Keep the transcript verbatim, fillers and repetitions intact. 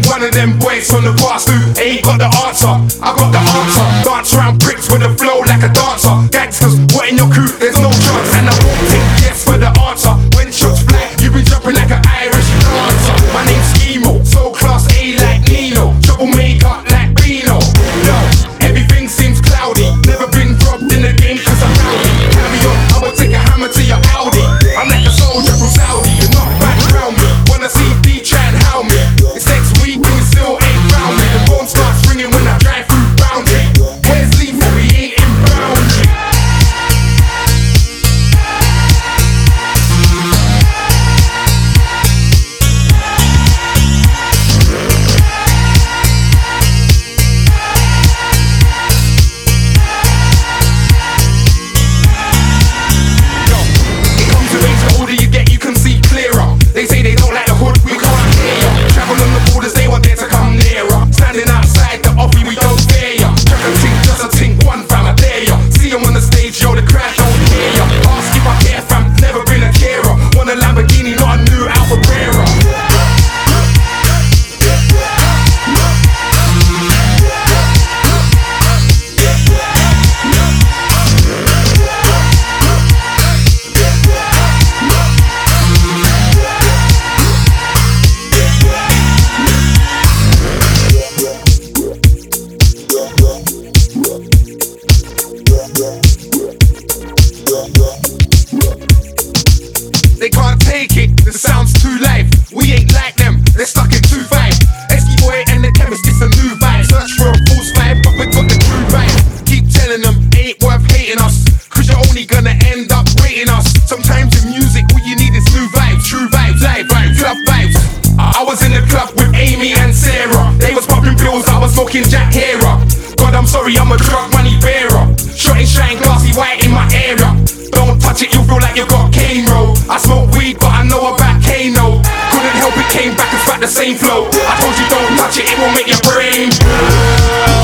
one of them boys from the past who ain't got the answer. I got the answer. Dance around bricks with a flow like a dancer. Gangsters, what in your crew? There's no chance. And I won't take yes for the answer. When shots fly, you been jumping like an Irish dancer. My name's Schemo, so class A like Nino. Troublemaker like Bino. Yo, everything seems cloudy. Never been robbed in the game cause I'm rowdy. Carry on, I will take a hammer to your Audi. I'm like a soldier from Saudi. You're not back around me. Wanna see D try and howl me. It's next week and you still ain't round me. The phone starts ringing when I drive through Boundary. Where's Lethal? We ain't in Boundary. They say they don't like the hood, we can't hear ya. Travel on the borders, they want there to come nearer. Standing outside the office, we don't fear ya. Track a tink, just a tink, one fam, I dare ya. See them on the stage, yo, the crowd don't hear ya. Ask if I care fam, never been a carer. Want a Lamborghini, not a new Alfa Brera. They can't take it, the sound's too live. We ain't like them, they're stuck in two five. Esky boy and the chemist, it's a new vibe. Search for a false vibe, but we got the true vibe. Keep telling them, ain't worth hating us, cause you're only gonna end up rating us. Sometimes in music, all you need is new vibes. True vibes, live vibes, club vibes. I was in the club with Amy and Sarah. They was popping pills, I was smoking Jack Hera. God, I'm sorry, I'm a drug money bearer. Shot and shine, glassy white in my area. Don't touch it, you feel like you got cane roll. I smoke weed, but I know about Kano. Couldn't help it, came back and spat the same flow. I told you don't touch it, it will make your brain.